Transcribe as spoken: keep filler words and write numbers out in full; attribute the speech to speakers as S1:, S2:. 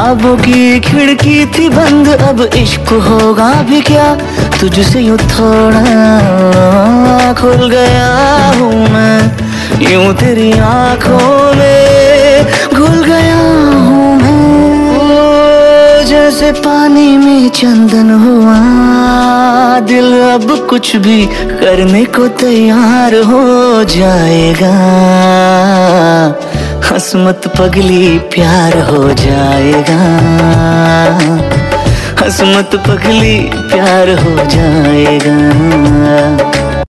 S1: ख्वाबों की खिड़की थी बंद, अब इश्क होगा भी क्या तुझसे यूं थोड़ा खुल गया हूँ मैं, यूं तेरी आंखों में घुल गया हूँ मैं। ओ जैसे पानी में चंदन हुआ, दिल अब कुछ भी करने को तैयार हो जाएगा। हंस मत पगली प्यार हो जाएगा, हंस मत पगली प्यार हो जाएगा।